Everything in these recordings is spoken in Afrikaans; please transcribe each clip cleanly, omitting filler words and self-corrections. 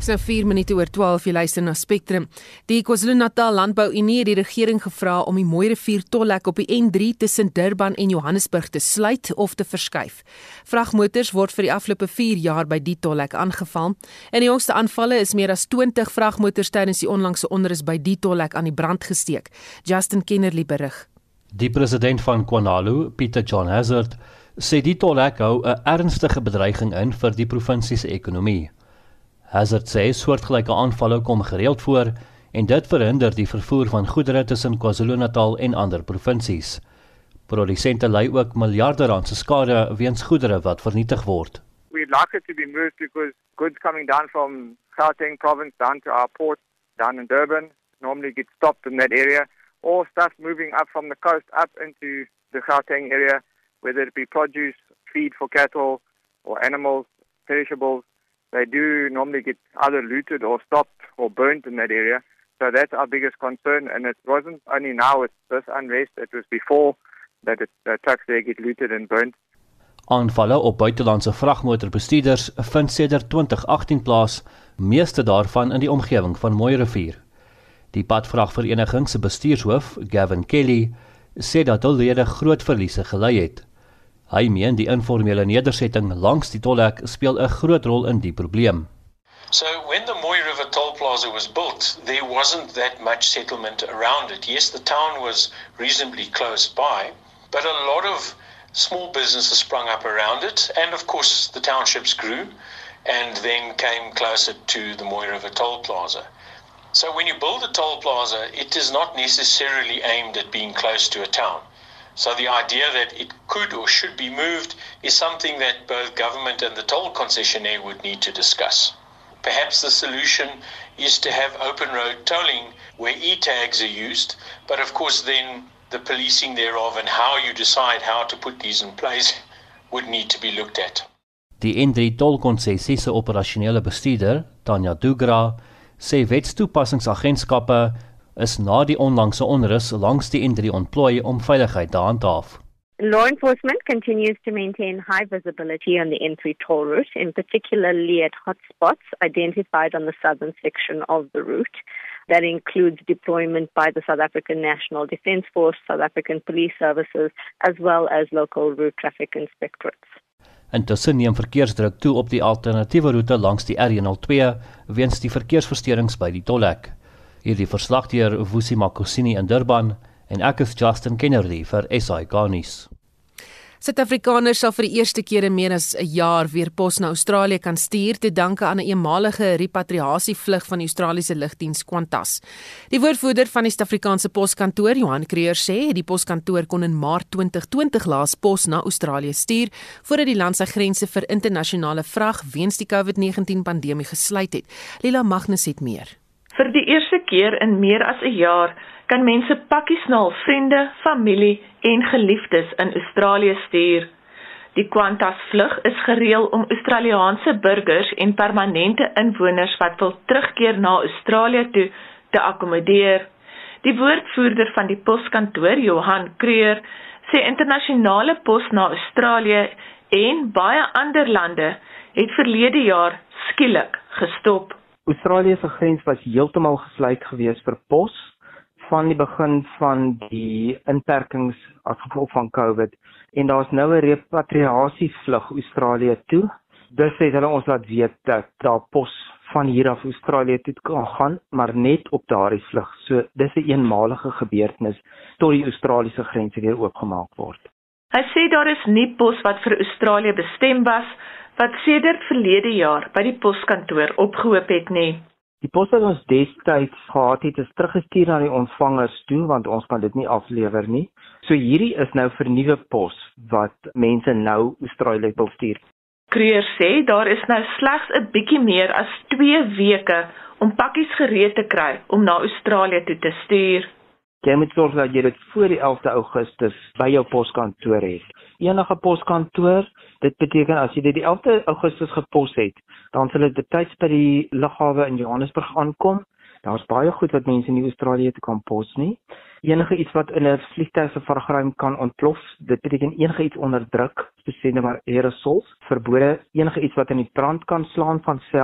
Dis nou 4 minute oor 12, jy luister na Spectrum. Die KwaZulu-Natal Landbou-Unie het die regering gevra om die Mooirivier tollhek op die N3 tussen Durban en Johannesburg te sluit of te verskuif. Vragmotors word vir die afgelope 4 jaar by die tollhek aangeval. In die jongste aanvalle is meer as 20 vragmotors tydens die onlangse onrus by die tollhek aan die brand gesteek. Justin Kennerly berig. Die president van KwaNalu, Pieter John Hazard, sê die tollhek hou 'n ernstige bedreiging in vir die provinsie se ekonomie. Hazard sê soortgelyke aanvalle kom gereeld voor en dit verhinder die vervoer van goedere tussen KwaZulu-Natal en ander provinsies. Produsente ly ook miljarde rand se skade weens goedere wat vernietig word. We'd like it to be moved because goods coming down from Gauteng province down to our port down in Durban normally get stopped in that area, or stuff moving up from the coast up into the Gauteng area, whether it be produce, feed for cattle or animals, perishables. They do normally get either looted or stopped or burnt in that area. So that's our biggest concern. And it wasn't only now with this unrest, it was before that the trucks there get looted and burnt. Aanvalle op buitelandse vragmotorbestuurders vind sedert 2018 plaas, meeste daarvan in die omgewing van Mooirivier. Die padvragvereniging se bestuurshoof, Gavin Kelly, sê dat hul lede groot verliese gely het. Hy meen die informele nedersetting langs die tollhek speel 'n groot rol in die probleem. So when the Mooi River Toll Plaza was built, there wasn't that much settlement around it. Yes, the town was reasonably close by, but a lot of small businesses sprung up around it, and of course the townships grew and then came closer to the Mooi River Toll Plaza. So when you build a toll plaza, it is not necessarily aimed at being close to a town. So the idea that it could or should be moved is something that both government and the toll concessionaire would need to discuss. Perhaps the solution is to have open road tolling where e-tags are used, but of course then the policing thereof and how you decide how to put these in place would need to be looked at. Die N3 tolkonsessie se operasionele bestuurder, Tanya Dugra, sê wetstoepassingsagentskappe is na die onlangse onrus langs die N3 ontplooi om veiligheid te handhaaf. Law enforcement continues to maintain high visibility on the N3 toll route, in particularly at hotspots identified on the southern section of the route. That includes deployment by the South African National Defence Force, South African Police Services, as well as local route traffic inspectorates. Intussen neem verkeersdruk toe op die alternatiewe roete langs die R102 weens die verkeersversteurings by die tollhek. Hierdie verslag deur Vusi Makosini in Durban en ek is Justin Kennerly vir SAK nuus. Suid-Afrikaners sal vir die eerste keer in meer as 'n jaar weer pos na Australië kan stuur te danke aan 'n eenmalige repatriasievlug van die Australiese lugdiens Qantas. Die woordvoerder van die Suid-Afrikaanse poskantoor, Johan Creer, sê die poskantoor kon in Maart 2020 laas pos na Australië stuur voordat die land sy grense vir internasionale vrag weens die COVID-19 pandemie gesluit het. Lila Magnus het meer. Vir die eerste keer in meer as 'n jaar kan mense pakkies na hul vriende, familie en geliefdes in Australië stuur. Die Qantas vlug is gereël om Australiese burgers en permanente inwoners wat wil terugkeer na Australië toe te akkommodeer. Die woordvoerder van die poskantoor, Johan Creer, sê internasionale pos na Australië en baie ander lande het verlede jaar skielik gestop. Australië se grens was heeltemal gesluit gewees vir pos van die begin van die inperkings as gevolg van COVID en daar's nou 'n repatriasievlug Australië toe. Dus het hulle ons laat weet dat daar pos van hier af Australië toe kan gaan, maar net op daardie vlug. So dis 'n eenmalige gebeurtenis tot die Australiese grense weer oopgemaak word. Hy sê daar is nie pos wat vir Australië bestem was wat sedert verlede jaar by die poskantoor opgehoop het nie. Die pos wat ons destyds gehad het is teruggestuur na die ontvangers toe want ons kan dit nie aflewer nie. So hierdie is nou vir nuwe pos wat mense nou Australië wil stuur. Creer sê daar is nou slegs 'n bietjie meer as 2 weke om pakkies gereed te kry om na Australië toe te stuur. Jy moet sorg dat jy dit voor die 11de Augustus by jou poskantoor het. Enige poskantoor, dit beteken as jy dit die 11de Augustus gepos het, dan sal dit betyds by die lughawe in Johannesburg aankom. Daar's baie goed wat mense in Australië te kan pos nie. Enige iets wat in 'n vliegtuig se vragruim kan ontplof, dit beteken enige iets onder druk, spesifiek maar aerosols, verbode, enige iets wat in die brand kan slaan van self,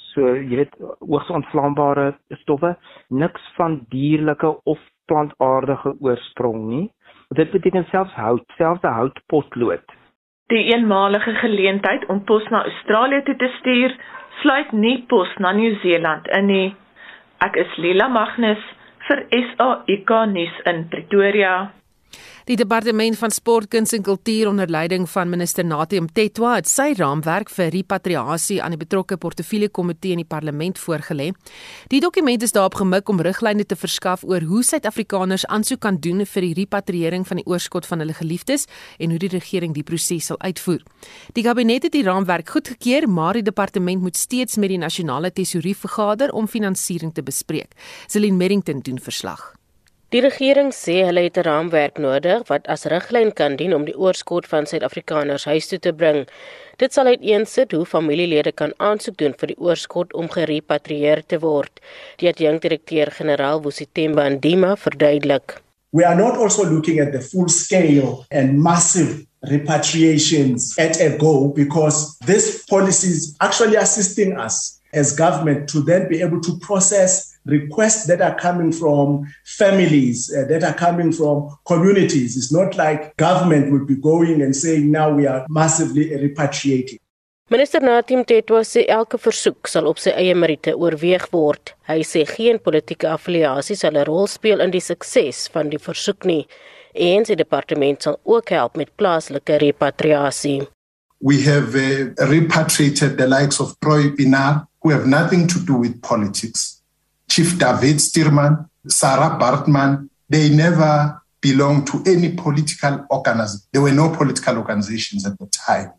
So jy weet, hoogs ontvlambare stowwe, niks van dierlike of plantaardige oorsprong nie. Dit beteken selfs hout, selfs 'n houtpotlood. Die eenmalige geleentheid om pos na Australië toe te stuur, sluit nie pos na Nieu-Seeland in nie. Ek is Lila Magnus vir SAIK nuus in Pretoria. Die Departement van Sport, Kuns en Kultuur onder leiding van minister Nathi Mthethwa het sy raamwerk vir repatriasie aan die betrokke portefeuljekomitee in die parlement voorgelê. Die dokument is daarop gemik om riglyne te verskaf oor hoe Suid-Afrikaners aansoek kan doen vir die repatriëring van die oorskot van hulle geliefdes en hoe die regering die proses sal uitvoer. Die kabinet het die raamwerk goedgekeur, maar die departement moet steeds met die nasionale tesourie vergader om finansiering te bespreek. Celine Merrington doen verslag. Die regering sê hulle het 'n raamwerk nodig wat as riglyn kan dien om die oorskot van Suid-Afrikaners huis toe te bring. Dit sal uiteensit hoe familielede kan aansoek doen vir die oorskot om gerepatrieer te word. Die adjunkt-direkteur-generaal Wositemba Ndima verduidelik. We are not also looking at the full scale and massive repatriations at a go, because this policy is actually assisting us as government to then be able to process requests that are coming from families, that are coming from communities. It's not like government would be going and saying now we are massively repatriating. Minister Nathi Mthethwa sê elke versoek sal op sy eie meriete oorweeg word. Hy sê geen politieke affiliasie sal 'n rol speel in die sukses van die versoek nie. En sy departement sal ook help met plaaslike repatriasie. We have repatriated the likes of Troy Pienaar, who have nothing to do with politics. Chief David Stearman, Sarah Bartman, they never belonged to any political organization. There were no political organizations at the time.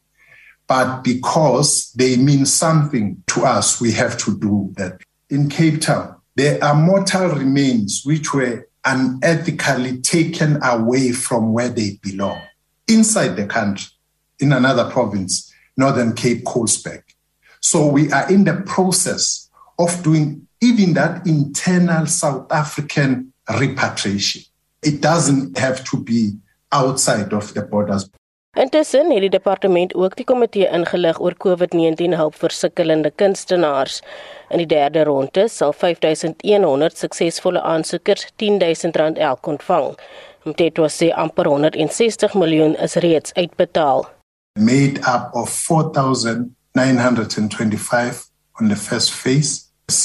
But because they mean something to us, we have to do that. In Cape Town, there are mortal remains which were unethically taken away from where they belong, inside the country, in another province, Northern Cape, Colesberg. So we are in the process of doing even that internal South African repatriation. It doesn't have to be outside of the borders. Intussen het die departement ook die komitee ingelig oor COVID-19 hulp vir sukkelende kunstenaars. In die derde ronde sal 5.100 suksesvolle aansoekers R10.000 elk ontvang. Mthethwa sê amper 160 miljoen is reeds uitbetaal. Made up of 4,925 on the first phase,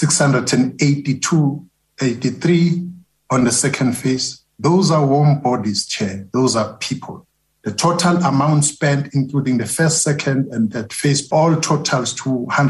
683 on the second phase. Those are warm bodies, Chair. Those are people. The total amount spent, including the first, second, and third phase, all totals to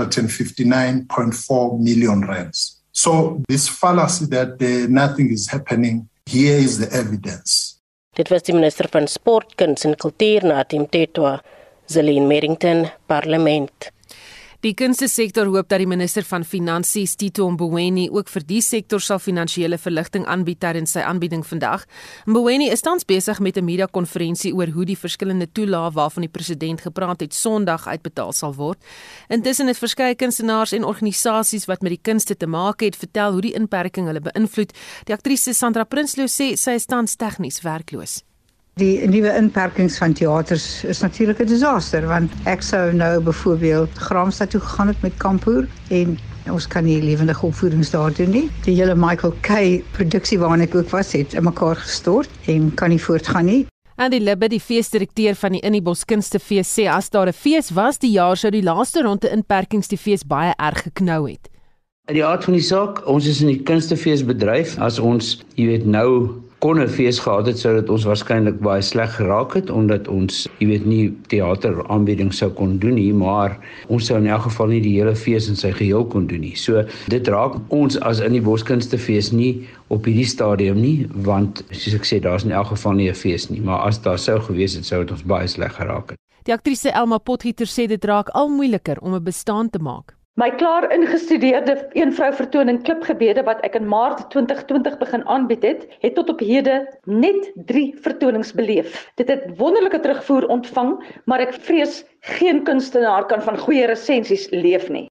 159.4 million rands. So this fallacy that nothing is happening, here is the evidence. Dit was die minister van Sport, Kuns en Kultuur, Nathi Mthethwa. Celine Merrington, Parlement. Die kunstesektor hoop dat die minister van Finansies, Tito Mboweni, ook vir die sektor sal finansiële verligting aanbied tydens sy aanbieding vandag. Mboweni is tans besig met 'n media-konferensie oor hoe die verskillende toelae waarvan die president gepraat het Sondag uitbetaal sal word. Intussen het verskeie kunstenaars en organisasies wat met die kunste te maak het, vertel hoe die inperking hulle beïnvloed. Die aktrise Sandra Prinsloo sê sy is tans tegnies werkloos. Die nuwe inperkings van teaters is natuurlik 'n disaster, want ek sou nou byvoorbeeld Graamsstad toe gegaan het met Kampoer en ons kan nie lewendige opvoerings daar doen nie. Die hele Michael Kay produksie waarna ek ook was, het in mekaar gestort en kan nie voortgaan nie. Andy Libbe, die feesdirekteur van die Innibos Kunstefees, sê as daar 'n fees was die jaar sou die laaste ronde inperkings die fees baie erg geknou het. In die aard van die saak, ons is in die kunstefeesbedryf. As ons, nou kon 'n fees gehad het, sou dit ons waarskynlik baie sleg geraak het, omdat ons, nie teateraanbieding sou kon doen nie, maar ons sou in elk geval nie die hele fees in sy geheel kon doen nie. So, dit raak ons as in die Boskunstefees nie op hierdie stadium nie, want, soos ek sê, daar is in elk geval nie 'n fees nie, maar as daar sou gewees het, sou dit ons baie sleg geraak het. Die aktrise Elma Potgieter sê dit raak al moeiliker om 'n bestaan te maak. My klaar ingestudeerde een-vrou vertoning Klipgebede wat ek in Maart 2020 begin aanbied het tot op hede net 3 vertonings beleef. Dit het wonderlike terugvoer ontvang, maar ek vrees geen kunstenaar kan van goeie resensies leef nie.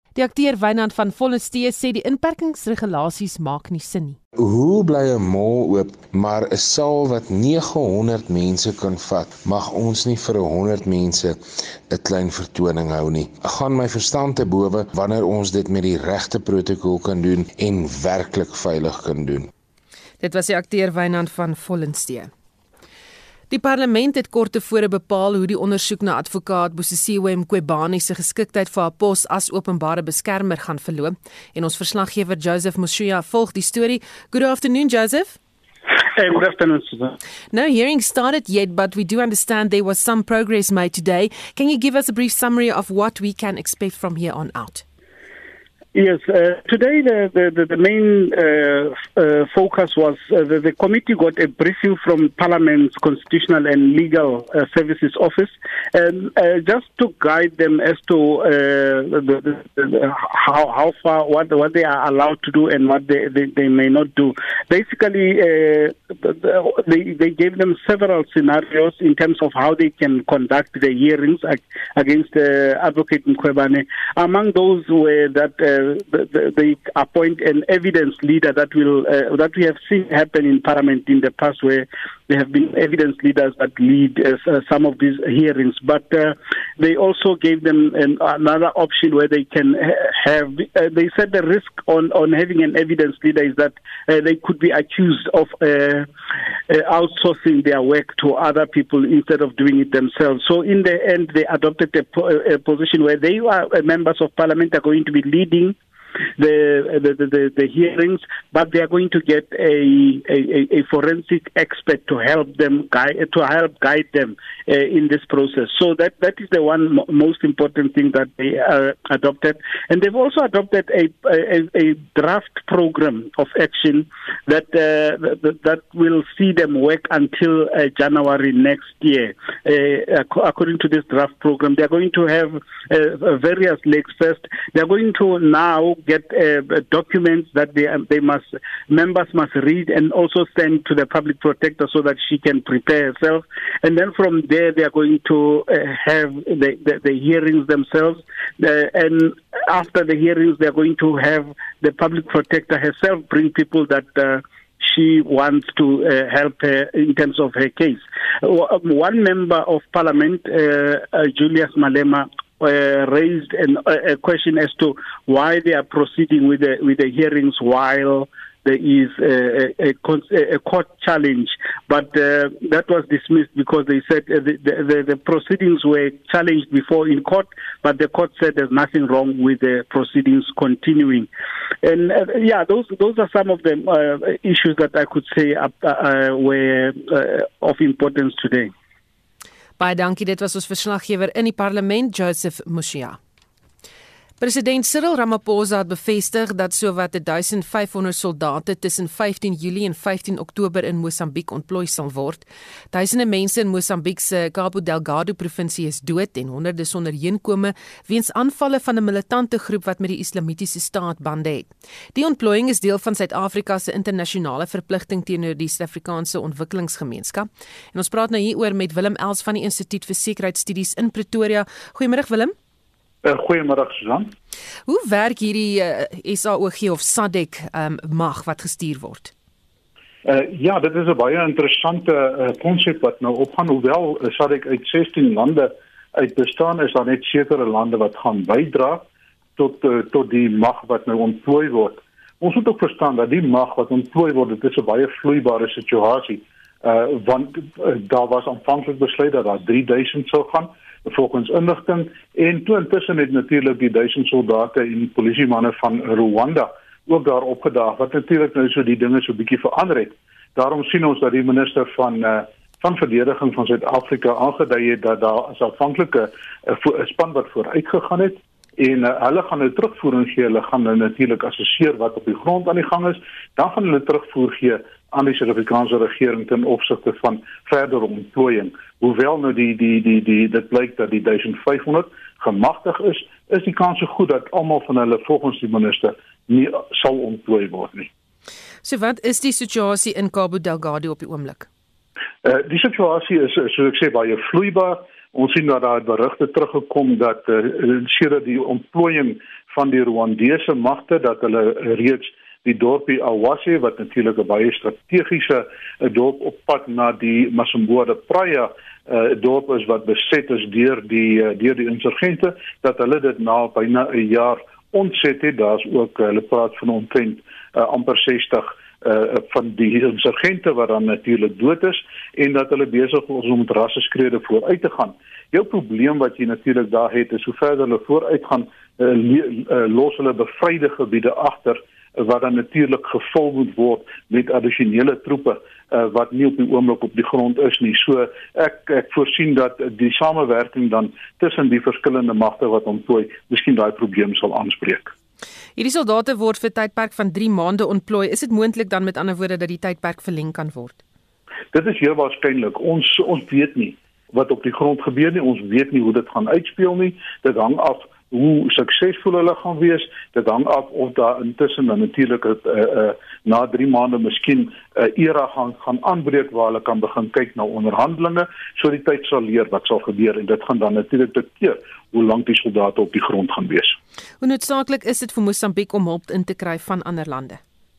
Die akteur Wynand van Vollestee sê die inperkingsregulasies maak nie sin nie. Hoe bly 'n mall oop, maar 'n saal wat 900 mense kan vat, mag ons nie vir 100 mense 'n klein vertoning hou nie. Gaan my verstand te bowe wanneer ons dit met die regte protokol kan doen en werklik veilig kan doen. Dit was die akteur Wynand van Vollestee. Die parlement het kort tevore bepaal hoe die ondersoek na advokaat Busisiwe Mqwebane se geskiktheid vir haar pos as openbare beskermer gaan verloop. En ons verslaggewer Joseph Moshoya volg die storie. Good afternoon, Joseph. Good afternoon, Susan. No hearing started yet, but we do understand there was some progress made today. Can you give us a brief summary of what we can expect from here on out? Yes, today the main focus was the committee got a briefing from Parliament's Constitutional and Legal Services Office, and just to guide them as to how far, what they are allowed to do and what they may not do. Basically, they gave them several scenarios in terms of how they can conduct the hearings against Advocate Mqwebane. Among those were that they appoint an evidence leader that will that we have seen happen in Parliament in the past, where there have been evidence leaders that lead some of these hearings. But they also gave them another option where they can have. They said the risk on having an evidence leader is that they could be accused of outsourcing their work to other people instead of doing it themselves. So in the end, they adopted a position where they are members of Parliament are going to be leading the hearings, but they are going to get a forensic expert to help them guide them in this process. So that is the one most important thing that they adopted, and they've also adopted a draft program of action that will see them work until January next year. According to this draft program, they are going to have various legs. First, they are going to now get documents that members must read and also send to the public protector so that she can prepare herself. And then from there, they are going to have the hearings themselves. And after the hearings, they are going to have the public protector herself bring people that she wants to help her in terms of her case. One member of Parliament, Julius Malema, raised a question as to why they are proceeding with the hearings while there is a court challenge, but that was dismissed because they said the proceedings were challenged before in court, but the court said there's nothing wrong with the proceedings continuing. And those are some of the issues that I could say were of importance today. Baie dankie, dit was ons verslaggewer in die parlement, Joseph Moshoya. President Cyril Ramaphosa het bevestig dat sowat 1500 soldate tussen 15 Julie en 15 Oktober in Mosambiek ontplooi sal word. Duisende mense in Mosambiek se Cabo Delgado provinsie is dood en honderde sonder heenkome weens aanvalle van 'n militante groep wat met die Islamitiese Staat bande het. Die ontplooiing is deel van Suid-Afrika se internasionale verpligting teenoor die Suid-Afrikaanse Ontwikkelingsgemeenskap. En ons praat nou hieroor met Willem Els van die Instituut vir Sekuriteitsstudies in Pretoria. Goeiemôre Willem. Goeiemiddag Susan. Hoe werk hierdie SAOG of SADC mag wat gestuur word? Ja, dit is 'n baie interessante konsep wat nou opgaan. Hoewel SADC uit 16 lande uit bestaan, is daar net sekere lande wat gaan bydra tot die mag wat nou ontplooi word. Ons moet ook verstaan dat die mag wat ontplooi word, dit is 'n baie vloeibare situasie. Want daar was aanvanklik besluit dat daar 3000 sou gaan. Volgens inligting, en toe intussen het natuurlik die 1000 soldate en polisiemanne van Rwanda ook daar opgedaag, wat natuurlik nou so die dinge so bietjie verander het. Daarom sien ons dat die minister van verdediging van Suid-Afrika aangedui het dat daar as aanvanklike 'n span wat vooruit gegaan het, en hulle gaan nou terugvoering gee, hulle gaan nou natuurlik assesseer wat op die grond aan die gang is, dan gaan hulle terugvoer gee aan die Suid-Afrikaanse regering ten opsigte van verdere ontplooiing. Hoewel nou dit blyk dat die 1500 gemagtig is die kans so goed dat almal van hulle volgens die minister nie sal ontplooi word nie. So wat is die situasie in Cabo Delgado op die oomblik? Die situasie is, soos ek sê, baie vloeibaar. Ons sien dat daar berigte teruggekom dat sedert die ontplooiing van die Rwandese magte dat hulle reeds die dorpie Awase, wat natuurlik 'n baie strategiese dorp op pad na die Masomboda Praia dorp is wat beset is deur die insurgente, dat hulle dit na byna 'n jaar ontset het. Daar's ook hulle praat van omtrent amper 60 van die insurgente wat dan natuurlik dood is en dat hulle besig is om met rasseskrede vooruit te gaan. Jou probleem wat jy natuurlik daar het is hoe verder hulle vooruit gaan, los hulle bevryde gebiede agter wat dan natuurlik gevul moet word met addisionele troepe wat nie op die oomblik op die grond is nie. So ek voorsien dat die samewerking dan tussen die verskillende magte wat ontplooi, miskien daai probleem sal aanspreek. Hierdie soldate word vir 'n tydperk van 3 maande ontplooi. Is dit moontlik dan met ander woorde dat die tydperk verleng kan word? Dit is heel waarskynlik. Ons weet nie wat op die grond gebeur nie. Ons weet nie hoe dit gaan uitspeel nie. Dit hang af hoe suksesvol hulle gaan wees. Dit hang af of daar intussen dan natuurlik na 3 maande miskien 'n era gaan aanbreek waar hulle kan begin kyk na onderhandelinge. So die tyd sal leer wat sal gebeur en dit gaan dan natuurlik dikteer hoe lank die soldate op die grond gaan wees. Hoe noodsaaklik is dit vir Mosambiek om hulp in te kry van ander lande?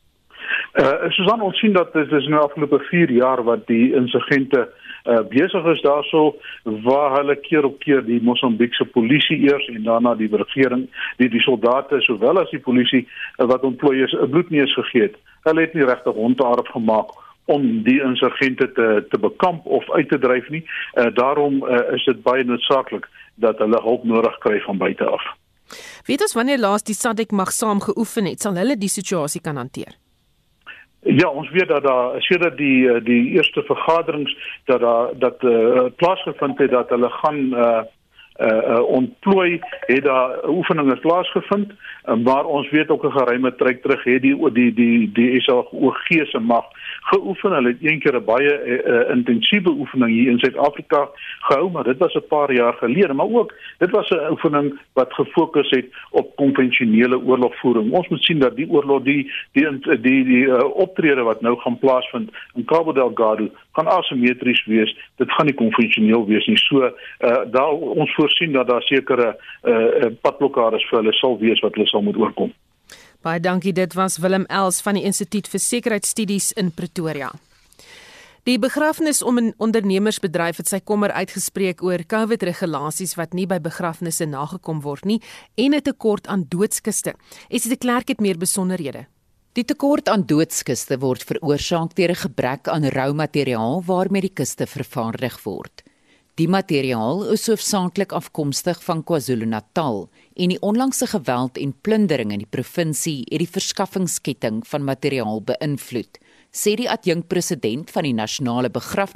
Susan, ons sien dat dit is nou afgelope 4 jaar wat die insurgente besig is daarso waar hulle keer op keer die Mosambiekse polisie eers en daarna die regering, die soldate sowel as die polisie wat ontplooi is, 'n bloedneus gegee het. Hulle het nie regtig hondhaarf gemaak om die insurgente te bekamp of uit te dryf nie. Daarom is dit baie noodsaaklik dat hulle hulp nodig kry van buite af. Weet ons wanneer laas die SADC mag saam geoefen het, sal hulle die situasie kan hanteer? Ja, ons weet dat daar sedert die eerste vergaderings dat plaasgevind het dat hulle gaan ontplooi, het daar oefeninge plaasgevind, maar ons weet ook 'n geruime tyd terug het die SAOG se mag geoefen. Hulle het een keer 'n baie intensiewe oefening hier in Suid-Afrika gehou, maar dit was 'n paar jaar gelede, maar ook dit was 'n oefening wat gefokus het op konvensionele oorlogvoering. Ons moet sien dat die oorlog die optrede wat nou gaan plaasvind in Cabo Delgado gaan asimetries wees. Dit gaan nie konvensioneel wees nie. So daar ons voorsien dat daar sekere padblokkades vir hulle sal wees wat hulle sal moet oorkom. Baie dankie, dit was Willem Els van die Instituut vir Sekuriteitsstudies in Pretoria. Die begrafnisondernemersbedryf het sy kommer uitgespreek oor COVID-regulasies wat nie by begrafnisse nagekom word nie en 'n tekort aan doodskiste. Esie de Klerk het meer besonderhede. Die tekort aan doodskiste word veroorsaak deur 'n gebrek aan rou materiaal waarmee die kiste vervaardig word. Die materiaal is hoofsaaklik afkomstig van KwaZulu-Natal en die onlangse geweld en plundering in die provinsie het die verskaffingsketting van materiaal beïnvloed, sê die adjunkpresident van die Nasionale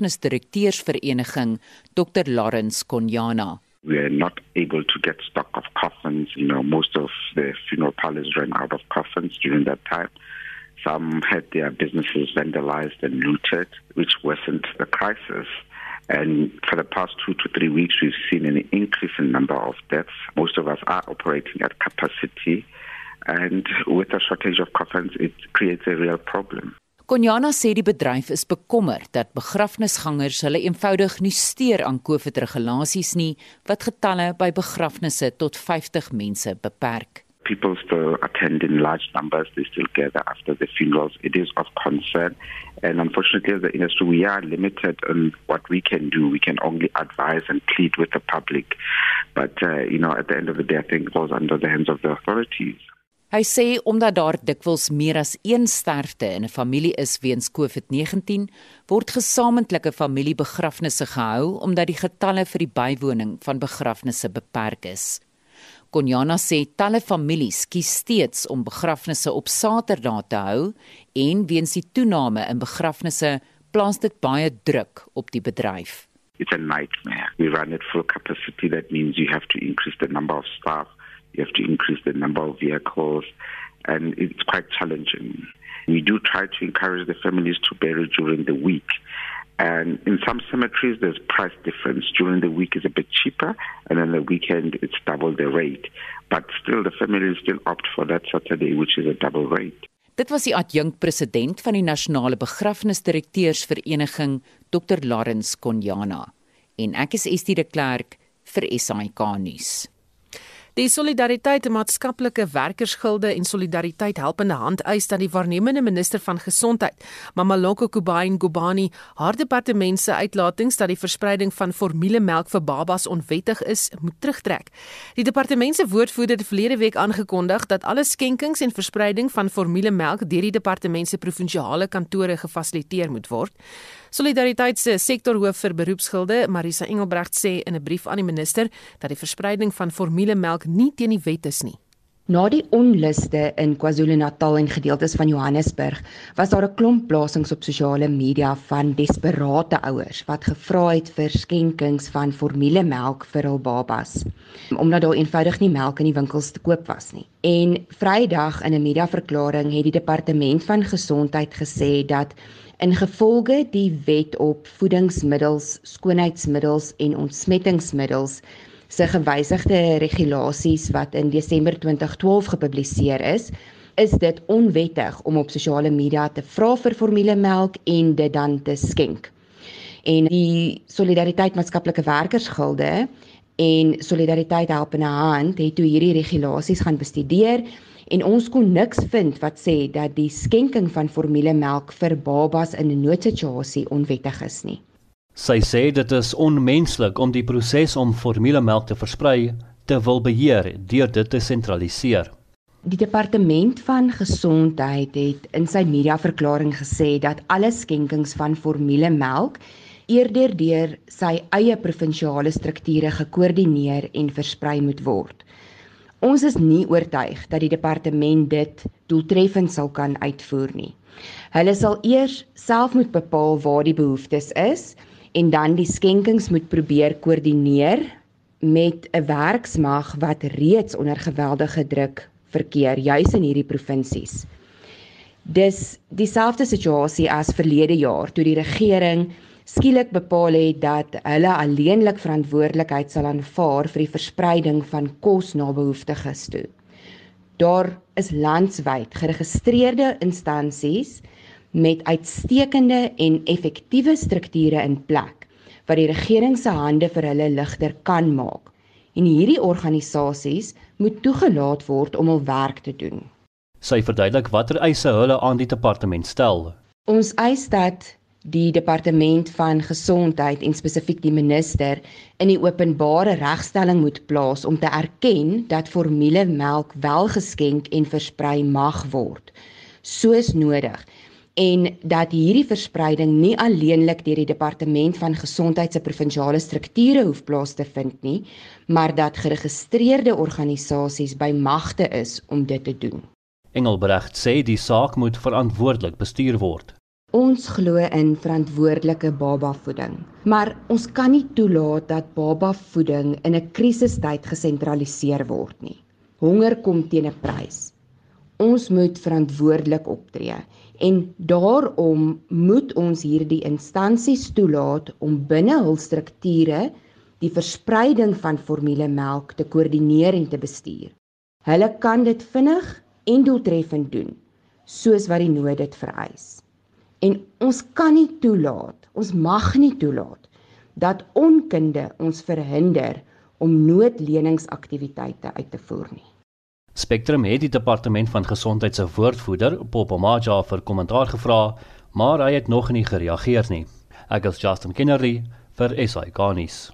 Begrafnisdirekteursvereniging, Dr. Lawrence Konyana. We are not able to get stock of coffins. Most of the funeral parlors ran out of coffins during that time. Some had their businesses vandalized and looted, which worsened the crisis. And for the past 2 to 3 weeks, we've seen an increase in number of deaths. Most of us are operating at capacity. And with a shortage of coffins, it creates a real problem. Konyana sê die bedryf is bekommerd dat begrafnisgangers hulle eenvoudig nie steur aan COVID-regulasies nie, wat getalle by begrafnisse tot 50 mense beperk. People still attend in large numbers. They still gather after the funerals. It is of concern. And unfortunately, as the industry, we are limited on what we can do. We can only advise and plead with the public. But, at the end of the day, I think it falls under the hands of the authorities. Hy sê omdat daar dikwels meer as 1 sterfte in 'n familie is weens COVID-19, word gesamentlike familiebegrafnisse gehou omdat die getalle vir die bywoning van begrafnisse beperk is. Konyana sê talle families kies steeds om begrafnisse op Saterdae te hou en weens die toename in begrafnisse plaas dit baie druk op die bedryf. It's a nightmare. We run at full capacity. That means you have to increase the number of staff. You have to increase the number of vehicles, and it's quite challenging. We do try to encourage the families to bury during the week. And in some cemeteries, there's price difference. During the week is a bit cheaper, and then the weekend it's double the rate. But still, the families still opt for that Saturday, which is a double rate. Dit was die adjunkpresident van die Nasionale Begrafnisdirekteursvereniging, Dr. Lawrence Konyana. En ek is Estie de Klerk vir SAK nuus. Die Solidariteit Maatskaplike Werkersgilde en Solidariteit Helpende Hand eis dat die waarnemende minister van Gesondheid, Mamaloko Ngubane, haar departement se uitlatings dat die verspreiding van formulemelk vir babas onwettig is, moet terugtrek. Die departement se woordvoerder het verlede week aangekondig dat alle skenkings en verspreiding van formulemelk deur die departement se provinsiale kantore gefasiliteer moet word. Solidariteit se sektorhoof vir beroepsgilde, Marisa Engelbrecht, sê in 'n brief aan die minister dat die verspreiding van formulemelk nie teen die wet is nie. Na die onluste in KwaZulu-Natal en gedeeltes van Johannesburg was daar 'n klomp plasings op sosiale media van desperate ouers wat gevra het vir skenkings van formulemelk vir hul babas, omdat daar eenvoudig nie melk in die winkels te koop was nie. En Vrydag in 'n mediaverklaring het die departement van gesondheid gesê dat ingevolge die wet op voedingsmiddels, skoonheidsmiddels en ontsmettingsmiddels se gewysigde regulasies wat in Desember 2012 gepubliseer is dit onwettig om op sosiale media te vra vir formulemelk en dit dan te skenk. En die Solidariteit Maatskaplike Werkersgilde en Solidariteit Helpende Hand het toe hierdie regulasies gaan bestudeer en ons kon niks vind wat sê dat die skenking van formulemelk vir babas in 'n noodsituasie onwettig is nie. Sy sê dit is onmenslik om die proses om formulemelk te versprei te wil beheer deur dit te sentraliseer. Die departement van gesondheid het in sy mediaverklaring gesê dat alle skenkings van formulemelk eerder deur sy eie provinsiale strukture gekoördineer en versprei moet word. Ons is nie oortuig dat die departement dit doeltreffend sal kan uitvoer nie. Hulle sal eers self moet bepaal waar die behoeftes is en dan die skenkings moet probeer koördineer met 'n werksmag wat reeds onder geweldige druk verkeer, juis in hierdie provinsies. Dis dieselfde situasie as verlede jaar toe die regering skielik bepaal het dat hulle alleenlik verantwoordelikheid sal aanvaar vir die verspreiding van kos na behoeftiges toe. Daar is landwyd geregistreerde instansies met uitstekende en effektiewe strukture in plek wat die regering se hande vir hulle ligter kan maak. En hierdie organisasies moet toegelaat word om hul werk te doen. Sy verduidelik watter eise hulle aan die departement stel. Ons eis dat die departement van gesondheid en spesifiek die minister in die openbare regstelling moet plaas om te erken dat formulemelk wel geskenk en versprei mag word, soos nodig, en dat hierdie verspreiding nie alleenlik deur die departement van gesondheid se provinsiale strukture hoef plaas te vind nie, maar dat geregistreerde organisasies by magte is om dit te doen. Engelbrecht sê die saak moet verantwoordelik bestuur word. Ons glo in verantwoordelike babavoeding, maar ons kan nie toelaat dat babavoeding in 'n krisistyd gesentraliseer word nie. Honger kom teen 'n prys. Ons moet verantwoordelik optree en daarom moet ons hierdie instansies toelaat om binne hul strukture die verspreiding van formulemelk te koördineer en te bestuur. Hulle kan dit vinnig en doeltreffend doen, soos wat die nood dit vereis. En ons kan nie toelaat, ons mag nie toelaat, dat onkunde ons verhinder om noodleningsaktiwiteite uit te voer nie. Spectrum het die departement van gesondheid se woordvoerder, Popomaja, vir kommentaar gevra, maar hy het nog nie gereageer nie. Ek is Justin Kennerly vir SAK nuus.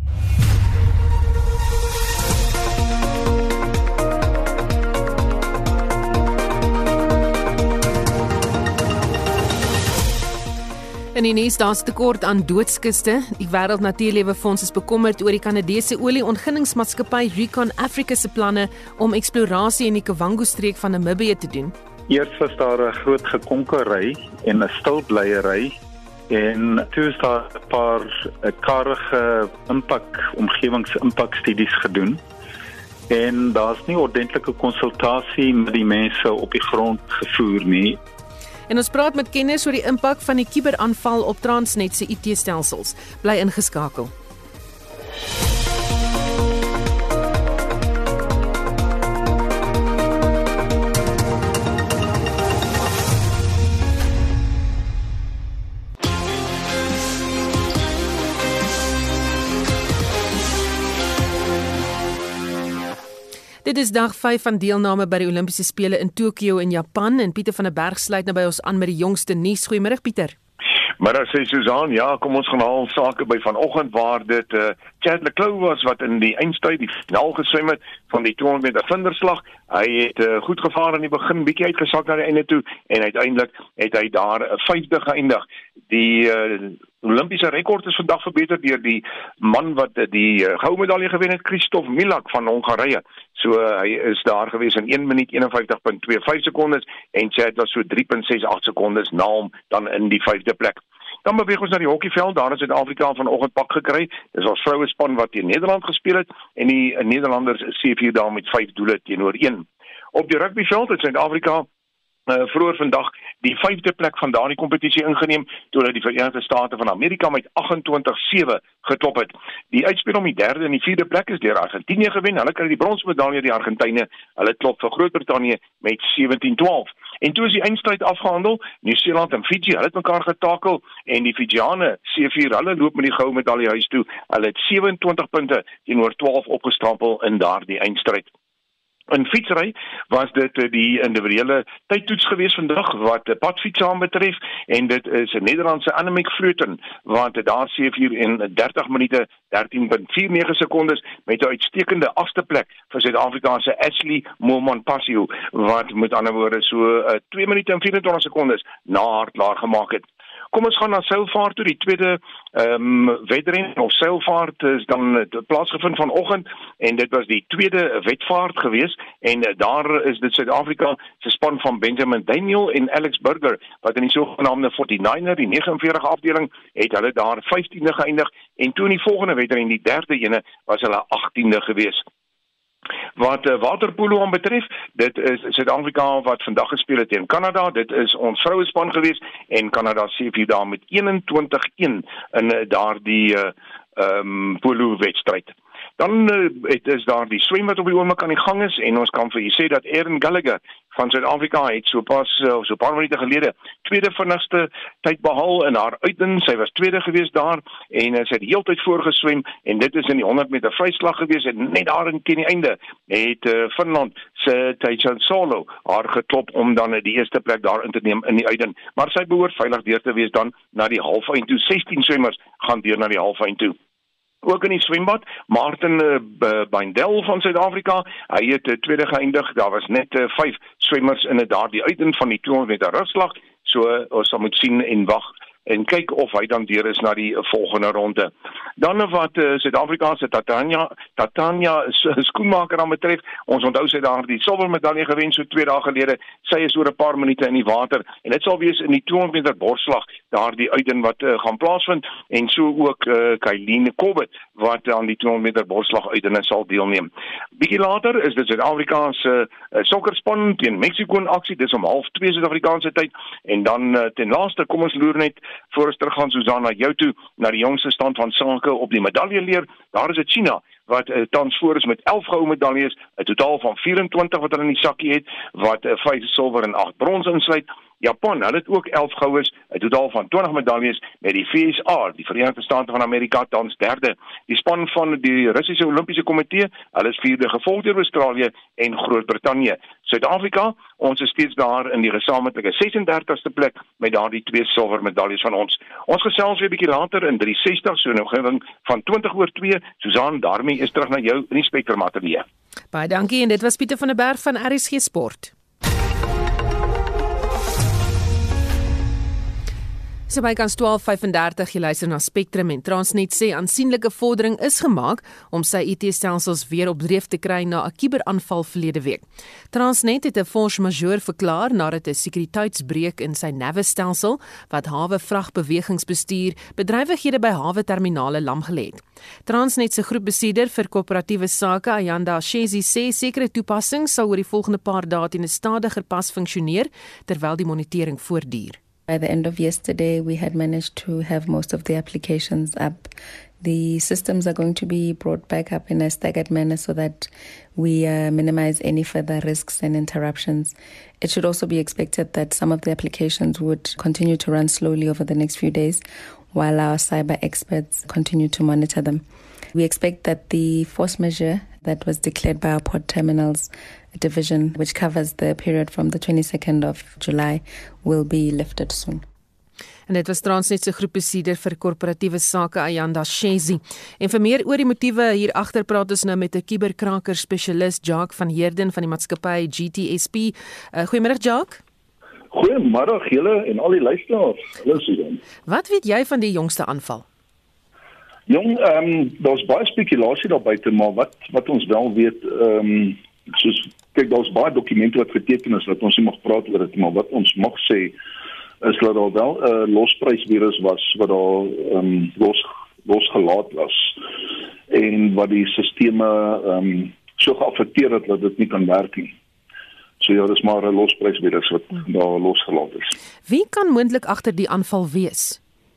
In die nuus daar's tekort aan doodskiste. Die Wêreld Natuurlewe Fonds is bekommerd oor die Kanadese olie-ontginningsmaatskappy Recon Africa se planne om eksplorasie in die Kavango-streek van Namibië te doen. Eers was daar 'n groot gekonkery en 'n stilblyery en toe is daar 'n paar karige omgewingsimpakstudies gedoen. En daar's nie ordentlike konsultasie met die mense op die grond gevoer nie. En ons praat met kenners oor die impak van die kuberaanval op Transnet se IT-stelsels. Bly ingeskakel. Dit is dag 5 van deelname by die Olimpiese Spele in Tokio in Japan en Pieter van der Berg sluit nou by ons aan met die jongste nuus. Goeiemôre Pieter. Maar as sê Susan, ja, kom ons gaan haal sake by vanoggend waar dit Chad Leclerc was wat in die eindstryd die finaal geswem het van die 200 meter vinderslag. Hy het goed gevaar in die begin, bietjie uitgesak na die einde toe en uiteindelik het hy daar 5de geëindig. Die Olimpiese rekord is vandag verbeter deur die man wat die goue medalje gewen het, Krzysztof Milak van Hongarye. So hy is daar gewees in 1 minuut 51.25 sekondes en Chad was so 3.68 sekondes na hom dan in die 5de plek. Dan beweeg ons na die hockeyveld, daar is Suid-Afrika vanoggend pak gekry. Dis ons vrouespan wat teen Nederland gespeel het en die Nederlanders C4 daar met 5 doele teenoor 1. Op die rugbyveld het Suid-Afrika vroeër vandag die 5de plek van daardie kompetisie ingeneem toe hulle die Verenigde State van Amerika met 28-7 geklop het. Die uitspel om die 3de en die 4de plek is deur Argentinië gewen. Hulle kry die bronsmedalje, die Argentyne. Hulle klop vir Groot-Brittanje met 17-12. En toe is die eindstryd afgehandel. Nieu-Seeland en Fiji, hulle het mekaar getakel en die Fijiane C4, hulle loop met die goue medalje huis toe. Hulle het 27 punte teenoor 12 opgestrampel in daardie eindstryd. In fietsry was dit die individuele tydtoets geweest vandag wat padfiets aanbetref en dit is 'n Nederlandse Annemiek Vleuten wat daar 7 in 30 minute 13.49 sekondes met 'n uitstekende 8ste plek vir Suid-Afrikaanse Ashley Moelman-Passio wat met ander woorde so 2 minute en 24 sekondes na haar klaar gemaak het. Kom ons gaan na seilvaart toe, die tweede wedren of seilvaart is dan plaasgevind vanoggend en dit was die tweede wedvaart geweest en daar is dit Suid-Afrika se span van Benjamin Daniel en Alex Burger wat in die sogenaamde 49er, die 49 afdeling, het hulle daar 15de geëindig en toe in die volgende wedren, die derde ene, was hulle 18de geweest. Wat waterpolo aanbetref, dit is Suid-Afrika wat vandag gespeel het teen Kanada. Dit is ons vrouespan geweest en Kanada C4 daar met 21-1 in daardie polo wedstryd. Dan is daar die swem wat op die oomblik aan die gang is en ons kan vir julle sê dat Erin Gallagher van Suid-Afrika het so 'n paar minute gelede tweede vinnigste tyd behaal in haar uitdaging. Sy was tweede geweest daar en sy het die hele tyd voorgeswem en dit is in die 100 meter vryslag geweest en net daar teen die einde het Finland se Taijan Solo haar geklop om dan die eerste plek daar in te neem in die uitdaging. Maar sy behoort veilig deur te wees dan na die halfeind toe. 16 swemmers gaan deur na die halfeind toe. Ook in die swembad, Martin Beindel van Suid-Afrika, hy het tweede geëindig, daar was net 5 swemmers in daardie uitdaging van die 200 meter rugslag, so ons sal moet sien en wag en kyk of hy dan deur is na die volgende ronde. Dan wat Suid-Afrika se Tatania skoenmaker aan betref, ons onthou sy daar die silwermedalje gewen so 2 dae gelede. Sy is oor 'n paar minute in die water en dit sal wees in die 200 meter borsslag daardie uitdaging wat gaan plaasvind en so ook Kylene Corbett wat aan die 200 meter borsslag uitdaging sal deelneem. Bietjie later is dit Suid-Afrika se sokkerspan teen Mexico in aksie. Dis om 1:30 Suid-Afrikaanse tyd en dan ten laaste kom ons loer net voor ons teruggaan Susanna jou toe na die jongste stand van sake op die medaljeleer. Daar is dit China wat tans voor is met 11 goue medaljes, 'n totaal van 24 wat hulle in die sakkie het, wat 5 silwer en 8 brons insluit. Japan, hulle het ook 11 goues, 'n totaal van 20 medaljes met die VSA, die Verenigde State van Amerika, tans derde. Die span van die Russiese Olimpiese Komitee, hulle is vierde, gevolg deur Australië en Groot-Brittanje. Suid-Afrika, ons is steeds daar in die gesamentlike 36ste plek met daardie 2 silwer medaljes van ons. Ons gesels weer 'n bietjie later in 360, so 'n omgewing van 20:02. Susan, daarmee is terug na jou in die Spectrum ateljee. Baie dankie en dit was Pieter van der Berg van RSG Sport. So bykans 12:35 jy luister na Spectrum en Transnet sê aansienlike vordering is gemaak om sy IT-stelsels weer op dreef te kry na 'n kuberaanval verlede week. Transnet het 'n force majeure verklaar nadat 'n sekuriteitsbreuk in sy NAVIS-stelsel wat hawe vragbewegingsbestuur bedrywighede by hawe terminale lam gelê het. Transnet se groepbestuurder vir korporatiewe sake, Ayanda Shezi, sê sekere toepassings sal oor die volgende paar dae teen 'n stadiger pas funksioneer terwyl die monitering voortduur. By the end of yesterday, we had managed to have most of the applications up. The systems are going to be brought back up in a staggered manner so that we minimize any further risks and interruptions. It should also be expected that some of the applications would continue to run slowly over the next few days while our cyber experts continue to monitor them. We expect that the force majeure that was declared by our port terminals division, which covers the period from the 22nd of July, will be lifted soon. En dit was Transnet se groepbestuurder vir korporatiewe sake Ayanda Shezi. En vir meer oor die motiewe hier agter praat ons nou met 'n kuberkraker spesialis Jacques van Heerden van die maatskappy GTSP. Goeiemôre Jacques. Goeiemôre julle en al die luisteraars. Hallo Susan. Wat weet jy van die jongste aanval? Jong, daar's baie spekulasie daar buite, maar wat ons wel weet, soos kyk, daar's baie dokumente wat geteken is dat ons nie mag praat oor dit, maar wat ons mag sê is dat daar wel 'n losprysvirus was wat daar losgelaat was en wat die sisteme so geaffekteer het dat dit nie kan werk nie. So ja, dis maar 'n losprysvirus wat daar losgelaat is. Wie kan moontlik agter die aanval wees?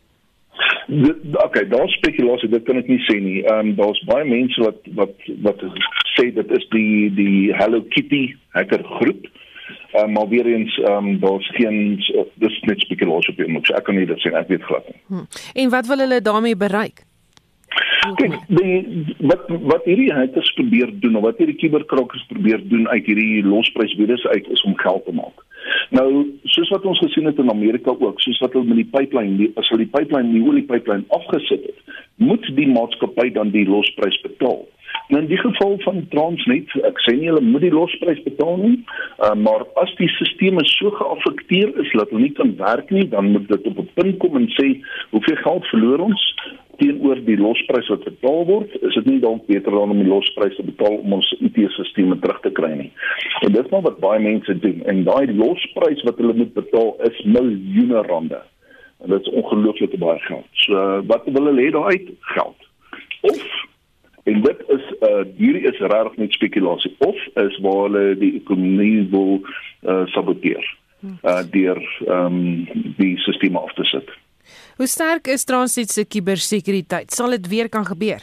Okay, daar's spekulasie, dit kan ek nie sê nie. Daar's baie mense wat sê dit is die Hello Kitty hacker groep. Maar weer eens, daar's geen, dis net spekulasie op hom, so ek kan nie dit sê, ek weet glad nie. En wat wil hulle daarmee bereik? Kijk, wat hierdie hackers probeer doen, of wat hierdie kuberkrakers probeer doen uit hierdie losprysvirus uit, is om geld te maak. Nou, soos wat ons gesien het in Amerika ook, soos wat hulle met die pipeline, as hulle die oliepipeline afgesit het, moet die maatskappy dan die losprys betaal. Nou in die geval van Transnet, ek sê nie hulle moet die losprys betaal nie, maar as die sisteme so geaffekteer is dat hulle nie kan werk nie, dan moet dit op 'n punt kom en sê, hoeveel geld verloor ons teenoor die losprys wat betaal word, is dit nie dalk beter dan om die losprys te betaal om ons IT-sisteme terug te kry nie. En dit is maar wat baie mense doen, en daai losprys wat hulle moet betaal is miljoene rande. En dit is ongelooflike baie geld. So wat wil hulle hê daaruit? Geld. Of, en dit is, hierdie is regtig net spekulasie, of is waar hulle die ekonomie wil saboteer, deur die sisteme af te sit. Hoe sterk is Transnet se kubersekuriteit? Sal dit weer kan gebeur?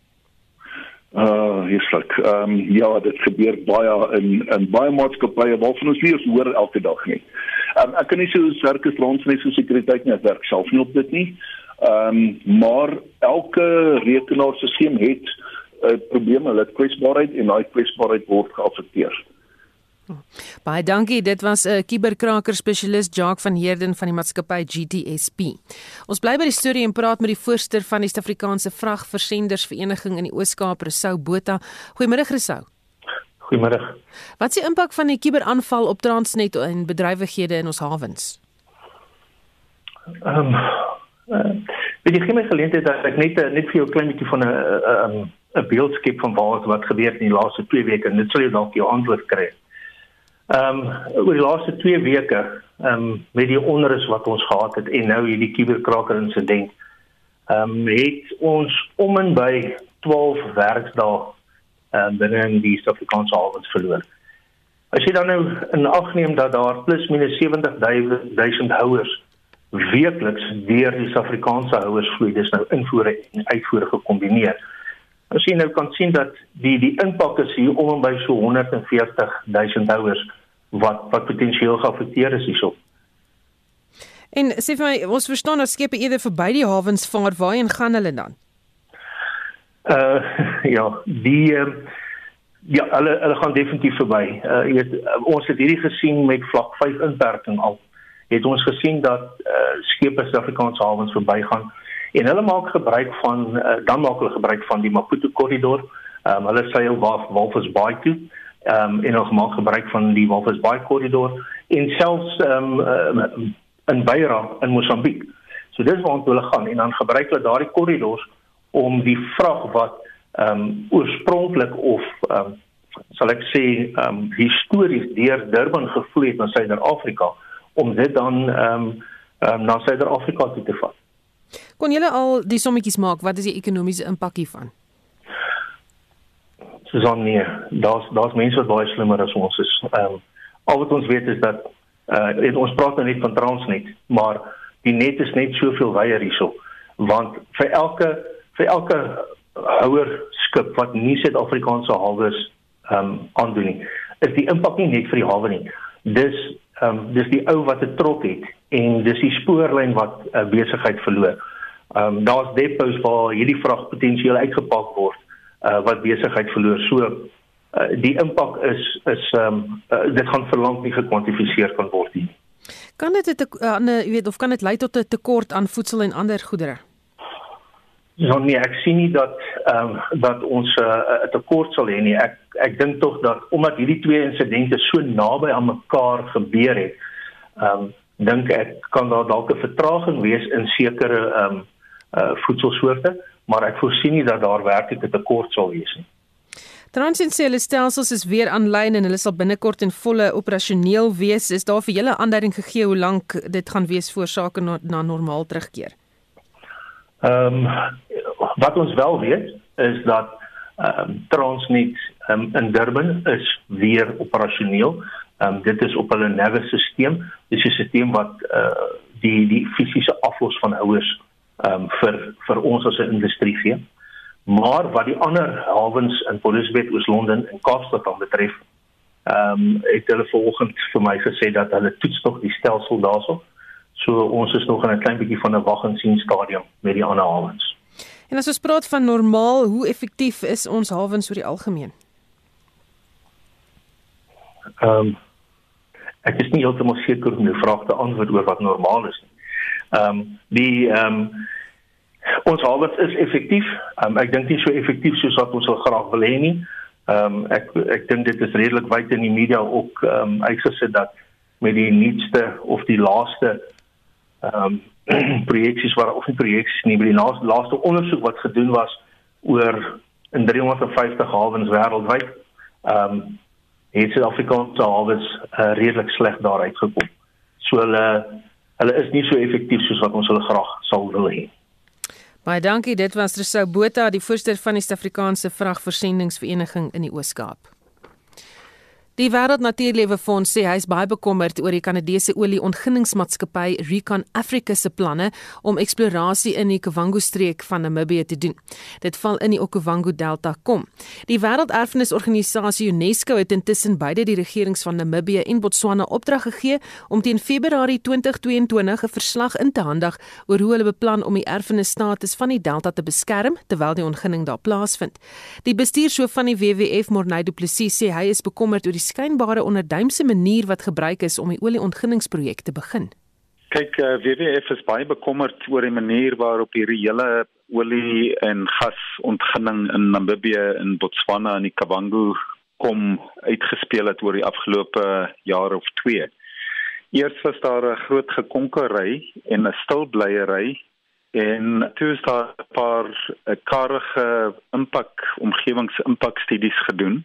Ja, dit gebeur baie in baie maatskappye waarvan ons nie eens hoor elke dag nie. Ek kan nie sê hoe sterk is Transnet se sekuriteit nie, ek werk self nie op dit nie. Maar elke rekenaarstelsel het probleme, hulle het kwesbaarheid en daai kwesbaarheid word geaffekteer. Baie dankie, dit was 'n kuberkraker spesialis Jacques van Heerden van die maatskappy GTSP. Ons bly by die storie en praat met die voorsitter van die Suid-Afrikaanse Vragversendersvereniging in die Oos-Kaap, Rousseau Botha. Goeiemôre Rousseau. Goeiemôre. Wat is die impak van die kuberaanval op Transnet en bedrywighede in ons hawens? Weet jy, gee my geleentheid dat ek net vir jou 'n klein bietjie van 'n beeld skep van wat gebeur in die laaste 2 weke en dit sal jy dalk jou antwoord kry. Oor die laaste 2 weke, met die onrus wat ons gehad het en nou hierdie kuberkraker insident, het ons om en by 12 werksdae binne in die Suid-Afrikaanse hawens verloor. As jy dan nou in ag neem dat daar plus minus 70,000 houers weekliks deur die Suid-Afrikaanse houers vloei, dis nou invoere en uitvoere gekombineer. As jy nou kan sien dat die impak is hier om en by so 140,000 houers wat potensieel geaffekteer is hierso. En sê vir my, ons verstaan dat skepe eerder verby die hawens vaar, waarheen gaan hulle dan? Hulle gaan definitief verby. Ons het hierdie gesien met vlak 5 inperking al. Het ons gesien dat skepe Suid-Afrikaanse hawens verbygaan en hulle maak gebruik van die Maputo korridor. Hulle seil Walvis Bay toe en hulle maak gebruik van die Walvis Bay korridor en selfs in Beira in Mosambiek. So dis waar hulle gaan en dan gebruik hulle daardie korridors om die vrag wat oorspronklik of sal ek sê histories deur Durban gevloei het na Suider-Afrika om dit dan na Suider-Afrika toe te vat. Kon julle al die sommetjies maak, wat is die ekonomiese impak hiervan? Susan, nee, daar's mense wat baie slimmer as ons is. Al wat ons weet is dat, ons praat nou net van Transnet, maar die net is net soveel wyer hierso, want vir elke houer skip wat nie Suid-Afrikaanse hawes aandoen nie, is die impak nie net vir die hawe nie. Dis die ou wat 'n trok het en dis die spoorlyn wat besigheid verloor. Daar's depots waar hierdie vrag potensieel uitgepak word wat besigheid verloor. So die impak is dit gaan verlang nie gekwantifiseer kan word nie. Kan dit kan dit lei tot 'n tekort aan voedsel en ander goedere? Ja, nee, ek sien nie dat ons 'n tekort sal hê nie. Ek dink tog dat omdat hierdie twee insidente so naby aan mekaar gebeur het, dink ek kan daar dalk 'n vertraging wees in sekere voedselsoorte, maar ek voorsien nie dat daar werklik 'n tekort sal wees nie. Transnet sê hulle stelsels is weer aanlyn en hulle sal binnekort in volle operasioneel wees. Is daar vir julle aanduiding gegee hoe lank dit gaan wees voor sake na normaal terugkeer? Wat ons wel weet is dat Transnet in Durban is weer operasioneel. Dit is op hulle NAVES-sisteem. Dit is 'n sisteem wat die fisiese aflos van houers vir ons as 'n industrie gee. Maar wat die ander hawens in Port Elizabeth, Oos-London en Kaapstad aan betref, het hulle vanoggend vir my gesê dat hulle toets nog die stelsel daarso. So ons is nog in 'n klein bietjie van 'n wag en sien stadium met die ander hawens. En as ons praat van normaal, hoe effektief is ons hawens oor die algemeen? Ek is nie heeltemal seker om die vraag te antwoord oor wat normaal is nie. Ons hawens is effektief. Ek dink nie so effektief soos wat ons graag wil hê nie. Ek dink dit is redelik wyd in die media ook uitgesit dat met die nuutste of die laaste projeksies of nie projeksies nie, maar die laaste ondersoek wat gedoen was oor in 350 hawens wêreldwyd, het Suid-Afrikaanse hawens redelik sleg daaruit gekom. So hulle is nie so effektief soos wat ons hulle graag sou wil hê. Baie dankie, dit was Rousseau Botha, die voorsitter van die Suid-Afrikaanse Vragversendingsvereniging in die Oos-Kaap. Die Wêreld Natuurlewe Fonds sê hy is baie bekommerd oor die Kanadese olie-ontginningsmaatskappy Recon Africa se planne om eksplorasie in die Kavango-streek van Namibië te doen. Dit val in die Okavango-delta kom. Die Wêrelderfenisorganisasie UNESCO het intussen beide die regerings van Namibië en Botswana opdrag gegee om teen Februarie 2022 'n verslag in te handig oor hoe hulle beplan om die erfenisstatus van die delta te beskerm terwyl die ontginning daar plaasvind. Die bestuurshoof van die WWF, Morney Du Plessis, sê hy is bekommerd oor die skynbare onderduimse manier wat gebruik is om die olie-ontginningsprojek te begin. Kyk, WWF is baie bekommerd oor die manier waarop hierdie hele olie- en gasontginning in Namibië, in Botswana en die Kavango kom uitgespeel het oor die afgelope jaar of 2. Eers was daar 'n groot gekonkery en 'n stilbleiery en toe is daar 'n paar karige omgewingsimpakstudies gedoen.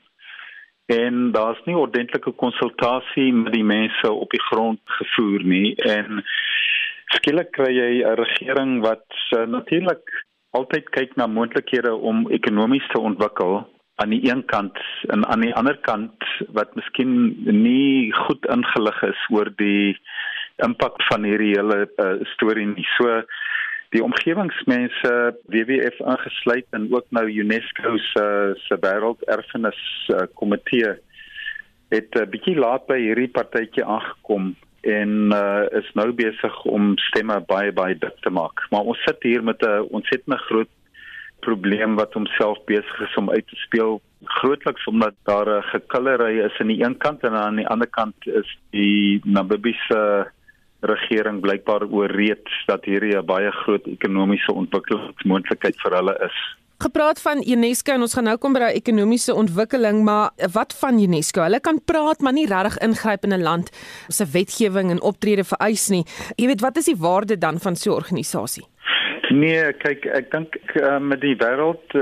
En daar's nie ordentlike konsultasie met die mense op die grond gevoer nie. En skielik kry jy 'n regering wat natuurlik altyd kyk na moontlikhede om ekonomies te ontwikkel aan die een kant en aan die ander kant wat miskien nie goed ingelig is oor die impak van hierdie hele storie nie. So die omgewingsmense, WWF ingesluit en ook nou UNESCO se wêrelderfeniskomitee het 'n bietjie laat by hierdie partytjie aangekom en is nou besig om stemme baie dik te maak. Maar ons sit hier met 'n ontsettende groot probleem wat homself besig is om uit te speel. Grootliks omdat daar 'n gekillery is aan die een kant en aan die ander kant is die Namibiese regering blykbaar oorreed dat hierdie 'n baie groot ekonomiese ontwikkelingsmoontlikheid vir hulle is. Gepraat van UNESCO en ons gaan nou kom by daai ekonomiese ontwikkeling, maar wat van UNESCO? Hulle kan praat, maar nie regtig ingryp in 'n land se wetgewing en optrede vereis nie. Jy weet, wat is die waarde dan van so 'n organisasie? Nee, kyk, ek dink met die wêreld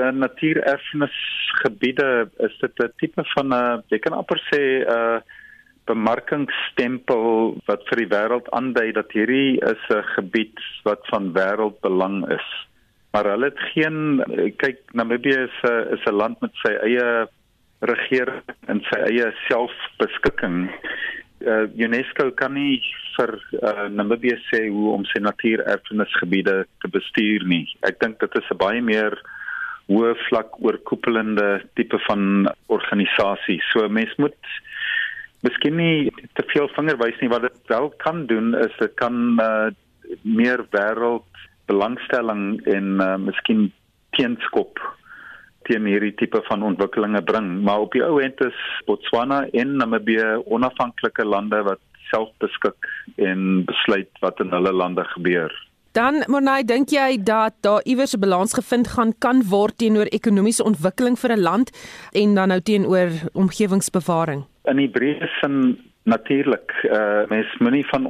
natuurerfenisgebiede is dit 'n tipe van 'n, jy kan amper sê bemarkingsstempel wat vir die wêreld aandui dat hierdie is 'n gebied wat van wêreldbelang is. Maar hulle het geen, kyk, Namibië is 'n land met sy eie regering en sy eie selfbeskikking. UNESCO kan nie vir Namibië sê hoe om sy natuurerfenisgebiede te bestuur nie. Ek dink dit is 'n baie meer hoë vlak oorkoepelende tipe van organisasie. So mens moet miskien nie te veel vingerwys nie. Wat dit wel kan doen is dit kan meer wêreldbelangstelling en miskien teenskop teen hierdie tipe van ontwikkelinge bring. Maar op die ou end is Botswana en Namibië onafhanklike lande wat self beskik en besluit wat in hulle lande gebeur. Dan, Mornay, dink jy dat daar iewers 'n balans gevind kan word teenoor ekonomiese ontwikkeling vir 'n land en dan nou teenoor omgewingsbewaring? In die breë sin natuurlik. Mens moenie van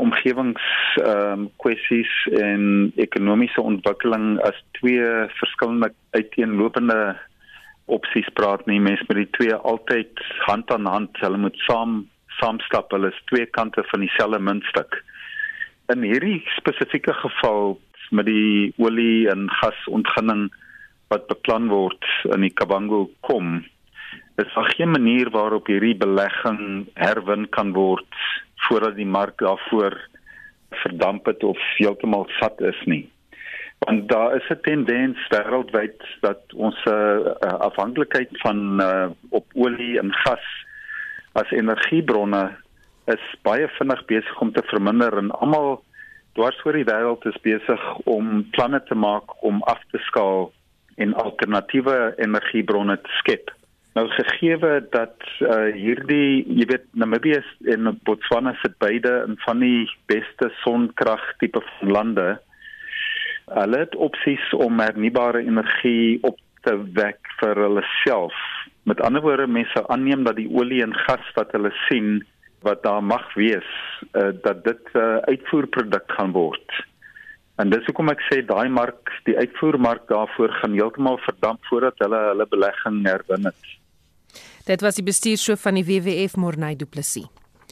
omgewingskwessies en ekonomiese ontwikkeling as twee verskillende uiteenlopende opsies praat nie. Mens moet die twee altyd hand aan hand, hulle moet saamstap, hulle is twee kante van dieselfde muntstuk. In hierdie spesifieke geval met die olie en gasontginning wat beplan word in die Kavango kom, is daar geen manier waarop hierdie belegging herwin kan word voordat die mark daarvoor verdamp het of heeltemal sat is nie. Want daar is 'n tendens wêreldwyd dat ons afhanklikheid van op olie en gas as energiebronne is baie vinnig besig om te verminder en almal dwars oor die wêreld is besig om planne te maak om af te skaal en alternatiewe energiebronne te skep. Nou gegeewe dat hierdie, jy weet, Namibië en Botswana sit beide in van die beste sonkrag tipe van lande. Hulle het opsies om hernubare energie op te wek vir hulle self. Met ander woorde, mense aanneem dat die olie en gas wat hulle sien, wat daar mag wees, dat dit uitvoerproduk gaan word. En dis hoekom ek sê, die uitvoermark daarvoor gaan heeltemal verdamp voordat hulle belegging herwin het. Dit was die bestuurshoof van die WWF, Mornay Du Plessis.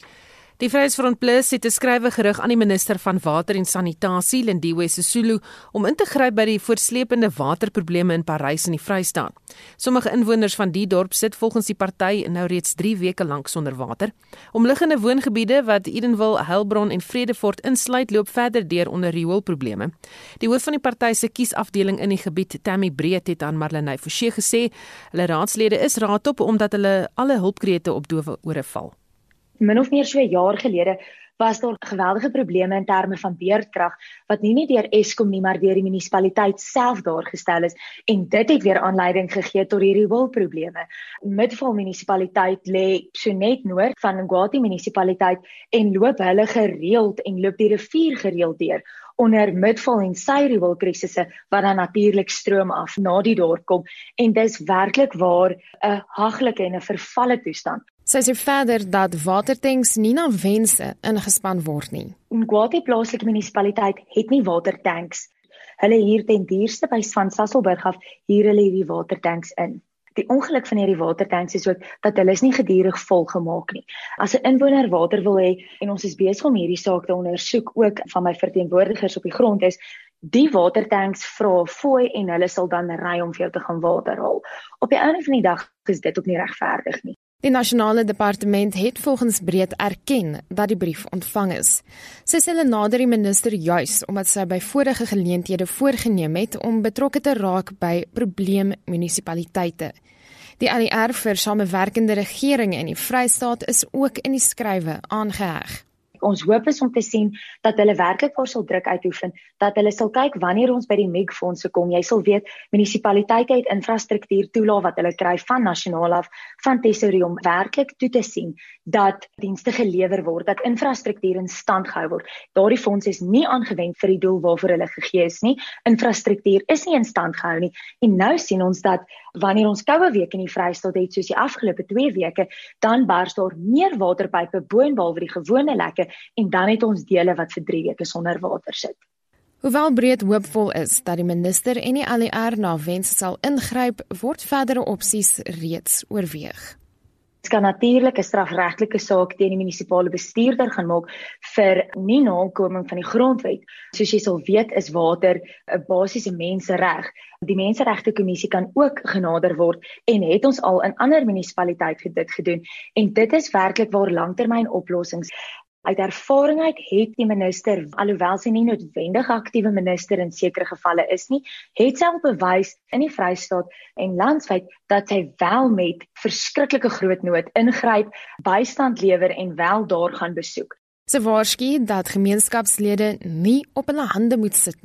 Die Vryheidsfront Plus het 'n skrywe gerig aan die minister van Water en Sanitasie, Lindiwe Sisulu, om in te gryp by die voortsleepende waterprobleme in Parys in die Vrystaat. Sommige inwoners van die dorp sit volgens die party nou reeds 3 weke lank sonder water. Omliggende woongebiede wat Edenville, Heilbron en Vredefort insluit, loop verder deur onder rioolprobleme. Die hoof van die party se kiesafdeling in die gebied, Tammy Breed, het aan Marlenae Forsie gesê, hulle raadslede is raadop omdat hulle alle hulpkrete op dowe ore val. Min of meer so 'n jaar gelede was daar geweldige probleme in terme van beurtkrag wat nie net deur Eskom nie, maar deur die munisipaliteit self daar gestel is en dit het weer aanleiding gegee tot hierdie wolprobleme. Midvaal munisipaliteit lê so net noord van Ngwati munisipaliteit en loop hulle gereeld en loop die rivier gereeld deur onder Midvaal en sy rioolkrisisse wat dan natuurlik stroom af na die dorp kom en dis werklik waar 'n haglike en 'n vervalle toestand. Sy sê verder dat watertanks nie na wense ingespan word nie. Ngwati plaaslike munisipaliteit het nie watertanks. Hulle huur ten duurste by van Sasolburg af huur hulle hierdie watertanks in. Die ongeluk van hierdie watertanks is ook dat hulle is nie gedurig volgemaak nie. As 'n inwoner water wil hê en ons is besig om hierdie saak te ondersoek, ook van my verteenwoordigers op die grond is, die watertanks vra fooi en hulle sal dan ry om vir jou te gaan water haal. Op die einde van die dag is dit ook nie regverdig nie. Die nasionale departement het volgens Breed erken dat die brief ontvang is. Sy sê hulle nader die minister juis omdat sy by vorige geleenthede voorgenem het om betrokke te raak by probleemmunisipaliteite. Die ALR vir samewerkende regering in die Vrystaat is ook in die skrywe aangeheg. Ons hoop is om te sien dat hulle werklik waar sal druk uitoefen, dat hulle sal kyk wanneer ons by die MEG-fondse kom. Jy sal weet, munisipaliteite het infrastruktuur toelaat wat hulle kry van nasionaal af, van tesourie om werklik toe te sien dat dienste gelewer word, dat infrastruktuur in stand gehou word. Daardie fondse is nie aangewend vir die doel waarvoor hulle gegee is nie. Infrastruktuur is nie in stand gehou nie. En nou sien ons dat wanneer ons koue week in die Vrystaat het, soos die afgelope 2 weke, dan bars daar meer waterpype bo en behalwe die gewone lekke en dan het ons dele wat vir 3 weke sonder water sit. Hoewel Breed hoopvol is dat die minister en die ALR na wens sal ingryp, word verdere opsies reeds oorweeg. Dit kan natuurlik 'n strafregtelike saak teen die munisipale bestuurder gaan maak vir nie nakoming van die grondwet. Soos jy sal weet, is water 'n basiese mensereg. Die Menseregte Kommissie kan ook genader word en het ons al in ander munisipaliteite dit gedoen. En dit is werklik waar langtermyn oplossings. Uit ervaring uit het die minister, alhoewel sy nie noodwendig aktiewe minister in sekere gevalle is nie, het sy al bewys in die Vrystaat en landwyd dat sy wel met verskriklike groot nood ingryp, bystand lewer en wel daar gaan besoek. Sy waarsku dat gemeenskapslede nie op hulle hande moet sit nie.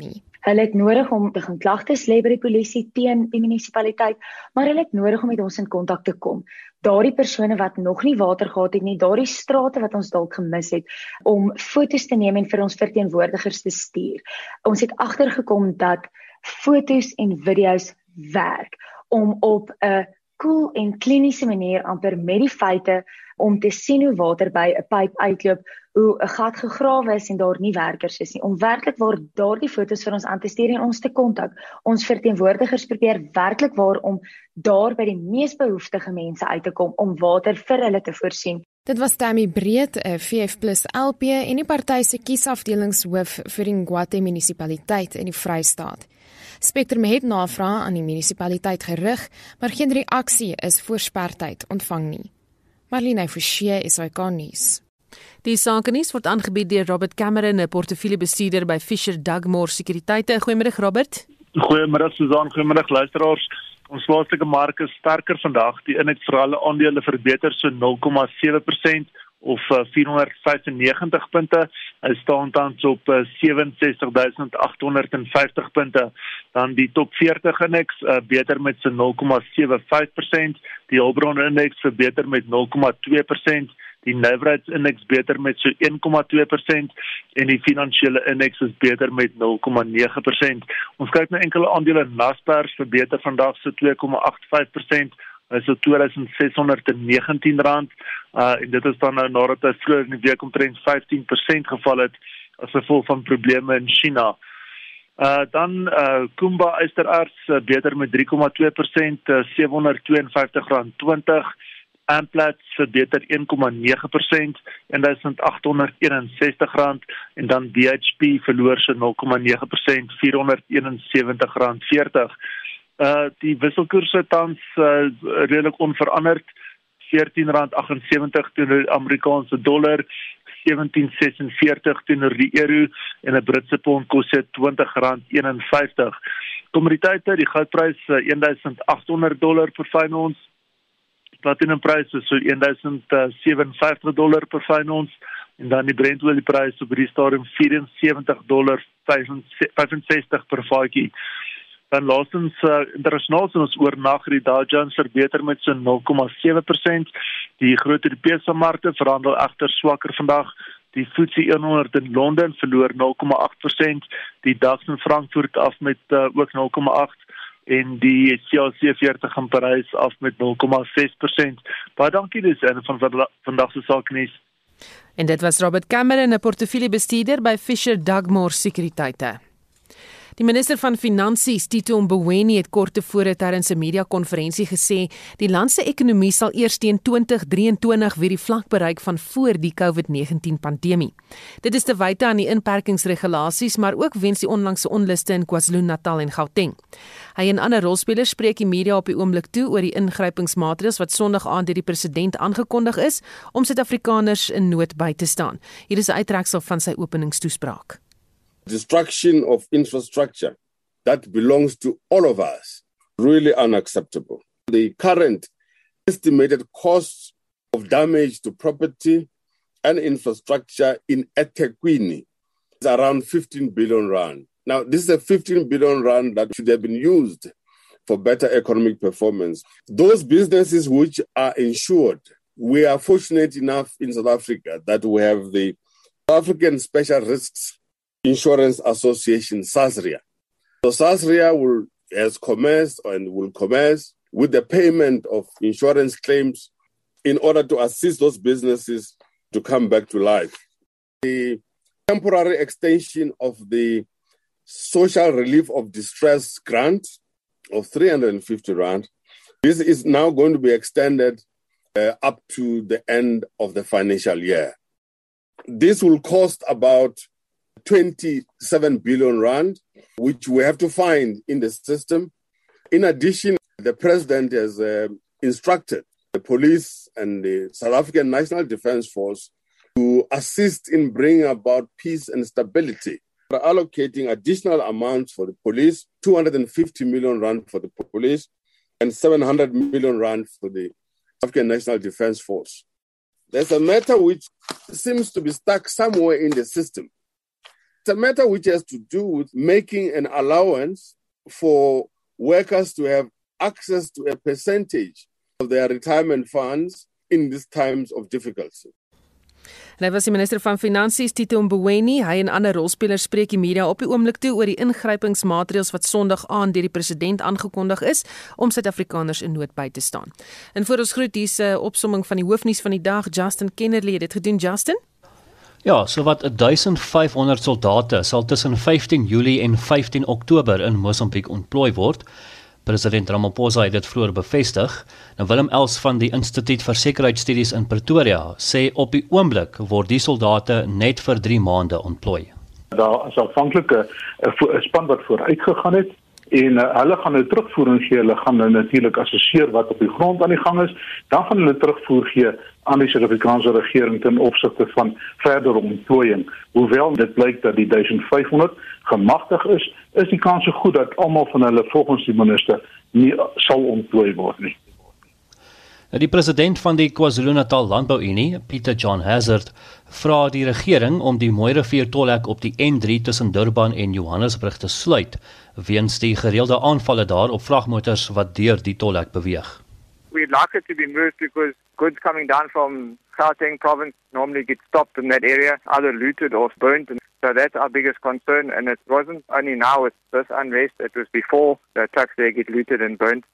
Hulle het nodig om te gaan klagtes lê by die polisie teen die munisipaliteit, maar hulle het nodig om met ons in kontak te kom. Daardie persone wat nog nie water gehad het nie, daardie strate wat ons dalk gemis het, om foto's te neem en vir ons verteenwoordigers te stuur. Ons het agtergekom dat foto's en video's werk om op 'n koel en kliniese manier amper met die feite om te sien hoe water by 'n pyp uitloop, hoe 'n gat gegrawe is en daar nie werkers is nie. Om werklik waar daardie foto's vir ons aan te stuur en ons te kontak. Ons verteenwoordigers probeer werklik waar om daar by die mees behoeftige mense uit te kom om water vir hulle te voorsien. Dit was Tammy Breed, 'n VF+ LP en die party se kiesafdelingshoof vir die Ngwathe munisipaliteit in die Vrystaat. Spectrum het navrae aan die munisipaliteit gerig, maar geen reaksie is voor spertyd ontvang nie. Marlene Forsie, SAK nuus. Die sakenuus word aangebied deur Robert Cameron, 'n portefeuljebestuurder by Fisher Dugmore Sekuriteite. Goeiemiddag Robert. Goeiemiddag Susan, goeiemiddag luisteraars. Ons plaaslike mark is sterker vandag. Die index vir alle aandele verbeter so 0,7% of 495 punte. Hy staan tans op 67850 punte. Dan die top 40 indeks beter met so 0,75%. Die Hulbron indeks verbeter met 0,2%. Die nywerheidsindeks beter met so 1,2% en die finansiële indeks is beter met 0,9%. Ons kyk na enkele aandele. Naspers verbeter vandag so 2,85%. Is so R2619 en dit is dan nou nadat hy vroeër in die week omtrent 15% geval het as gevolg van probleme in China. Dan Kumba Ystererts beter met 3,2%, R752.20. Amplats verbeter 1,9%, R1861 en dan BHP verloor so 0,9%, R471.40. Die wisselkoerse tans redelik onveranderd, R14.78 teenoor die Amerikaanse dollar, 17.46 teenoor die euro en 'n Britse pond kos R20.51. Kommoditeite, die goudprys $1,800 per fyn ons. Platinumprys is so $1,057 per fyn ons en dan die Brentolieprys op die stadium $74.65 per vatjie. Dan laastens internasionaal sien ons oornag die Dow Jones verbeter met so 0,7%. Die groot Europese markte verhandel egter swakker vandag. Die FTSE 100 in Londen verloor 0,8%. Die DAX in Frankfurt af met ook 0,8%. En die CAC 40 in Parys af met 0,6%. Baie dankie, dis een van vandag se sakenuus. En dit was Robert Cameron, 'n portefeuljebestuurder by Fisher Dugmore Sekuriteite. Die minister van Finansies, Tito Mboweni, het kort tevore tydens 'n media-konferensie gesê die land se ekonomie sal eers teen 2023 weer die vlak bereik van voor die COVID-19-pandemie. Dit is te wyte aan die inperkingsregulasies, maar ook weens die onlangse onluste in KwaZulu-Natal en Gauteng. Hy en ander rolspelers spreek die media op die oomblik toe oor die ingrypingsmaatreëls wat Sondag aand deur die president aangekondig is om Suid-Afrikaners in nood by te staan. Hier is 'n uittreksel van sy openingstoespraak. Destruction of infrastructure that belongs to all of us, really unacceptable. The current estimated cost of damage to property and infrastructure in eThekwini is around 15 billion rand. Now, this is a 15 billion rand that should have been used for better economic performance. Those businesses which are insured, we are fortunate enough in South Africa that we have the South African Special Risks Insurance Association, SASRIA. So SASRIA has commenced and will commence with the payment of insurance claims in order to assist those businesses to come back to life. The temporary extension of the Social Relief of Distress grant of 350 rand, this is now going to be extended up to the end of the financial year. This will cost about 27 billion rand, which we have to find in the system. In addition, the president has instructed the police and the South African National Defence Force to assist in bringing about peace and stability. We're allocating additional amounts for the police, 250 million rand for the police, and 700 million rand for the South African National Defence Force. There's a matter which seems to be stuck somewhere in the system. It's a matter which has to do with making an allowance for workers to have access to a percentage of their retirement funds in these times of difficulty. En hy was die minister van Finansies, Tito Mboweni. Hy en ander rolspelers spreek die media op die oomblik toe oor die ingrypingsmaatreëls wat Sondag aan deur die president aangekondig is om Suid-Afrikaners in nood by te staan. En voor ons groet hier's 'n opsomming van die hoofnuus van die dag. Justin Kennerly het dit gedoen, Justin? Ja, sowat 1500 soldate sal tussen 15 Julie en 15 Oktober in Mosambiek ontplooi word. President Ramaphosa het dit vroeër bevestig. Nou Willem Els van die Instituut vir Sekuriteitsstudies in Pretoria sê op die oomblik word die soldate net vir 3 maande ontplooi. Daar is aanvanklik 'n span wat vooruit gegaan het en hulle gaan nou terugvoering gee. Hulle gaan nou natuurlik assesseer wat op die grond aan die gang is. Dan gaan hulle terugvoer gee aan die Suid-Afrikaanse regering ten opsigte van verdere ontplooiing. Hoewel dit blyk dat die 1500 gemagtig is die kans so goed dat almal van hulle volgens die minister nie sal ontplooi word nie. Die president van die KwaZulu-Natal Landbou-Unie, Pieter John Hazard, vra die regering om die Mooirivier tolhek op die N3 tussen Durban en Johannesburg te sluit, weens die gereelde aanvalle daar op vragmotors wat deur die tolhek beweeg. We'd like it to be moved because goods coming down from Gauteng province normally get stopped in that area, either looted or burnt. And so that's our biggest concern. And it wasn't only now with this unrest, it was before the trucks there get looted and burnt.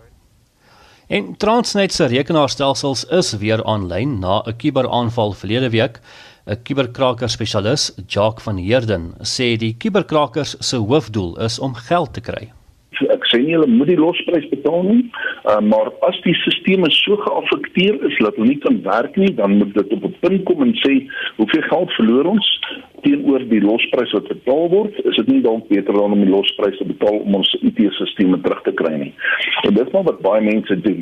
En Transnet se rekenaarstelsels is weer aanlyn na 'n kuberaanval verlede week. 'n Kuberkraker spesialis, Jacques van Heerden, sê die kuberkrakers se hoofdoel is om geld te kry. Ek sê nie hulle moet die losprys betaal nie, maar as die stelsel so geaffekteer is dat hulle nie kan werk nie, dan moet dit op 'n punt kom en sê hoeveel geld verloor ons teenoor die losprys wat betaal word. Is dit nie dalk beter dan om die losprys te betaal om ons IT-stelsels terug te kry nie? En dit is maar wat baie mense doen.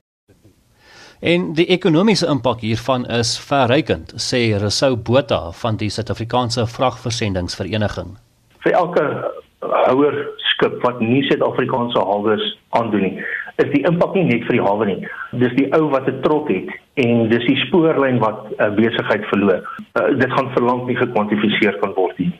En die ekonomiese impak hiervan is verrykend, sê Rousseau Botha van die Suid-Afrikaanse Vragversendingsvereniging. Vir elke houer skip wat nie Suid-Afrikaanse hawes aandoen nie, is die impak nie net vir die hawe nie. Dis die ou wat 'n trok het en dis die spoorlyn wat besigheid verloor. Dit gaan verlang nie gekwantifiseer kan word nie.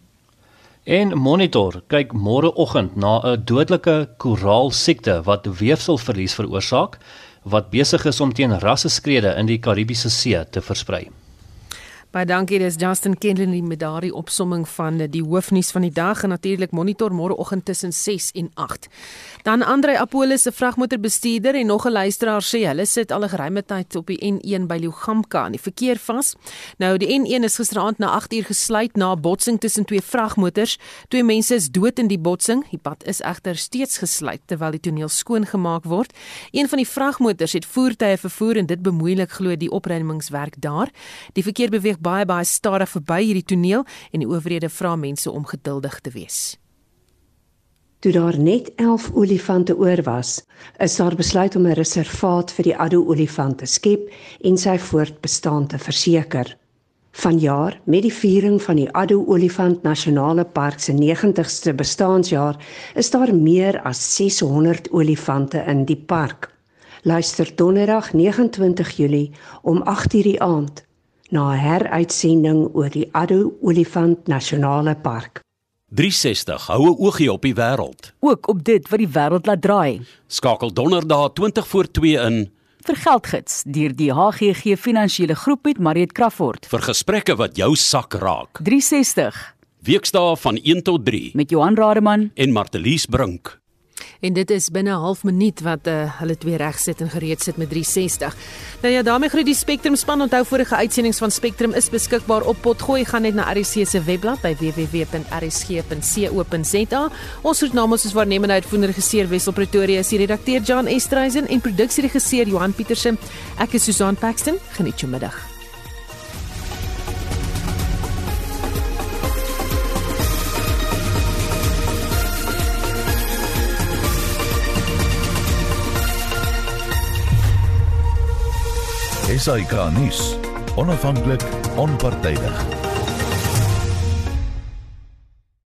En Monitor kyk môreoggend na 'n dodelike koraalsiekte wat weefselverlies veroorsaak, wat besig is om teen rasseskrede in die Karibiese See te versprei. Baie dankie, dis Justin Kennerly met daardie opsomming van die hoofnuus van die dag en natuurlik Monitor môreoggend tussen 6 en 8. Dan Andrei Apollos, 'n vragmotorbestuurder en nog 'n luisteraar sê hulle sit al 'n geruime tyd op die N1 by Lugamka in die verkeer vas. Nou die N1 is gisteraand na 8uur gesluit na 'n botsing tussen 2 vragmotors. 2 mense is dood in die botsing. Die pad is egter steeds gesluit terwyl die toneel skoongemaak word. Een van die vragmotors het voertuie vervoer en dit bemoeilik glo die opruimingswerk daar. Die verkeer beweeg baie stadig verby hierdie toneel en die owerhede vra mense om geduldig te wees. Toe daar net 11 olifante oor was, is daar besluit om 'n reservaat vir die Addo-olifant te skep en sy voortbestaan te verseker. Vanjaar, met die viering van die Addo-olifant Nasionale Park se 90ste bestaansjaar, is daar meer as 600 olifante in die park. Luister donderdag 29 Julie om 8uur die aand na 'n heruitsending oor die Addo-olifant Nasionale Park. 360 hou 'n oogie op die wêreld. Ook op dit wat die wêreld laat draai. Skakel donderdag 20 voor 2 in vir Geldgids deur die HGG Finansiële Groep met Mariet Crawford. Vir gesprekke wat jou sak raak. 360 Weksdae van 1 tot 3 met Johan Rademan en Martelies Brink. En dit is binne 'n half minuut wat hulle twee regsit en gereed sit met 360. Nou ja, daarmee groet die Spectrum span. Onthou vorige uitsendings van Spectrum is beskikbaar op Potgooi. Gaan net na RSG se webblad by www.rsg.co.za. Ons groet namens ons waarnemende uitvoerende regisseur Wessel Pretoria, is die redakteur John Estreisen en produksieregisseur Johan Pieterse. Ek is Susan Paxton. Geniet jou middag. SAK nuus, onafhanklik, onpartydig.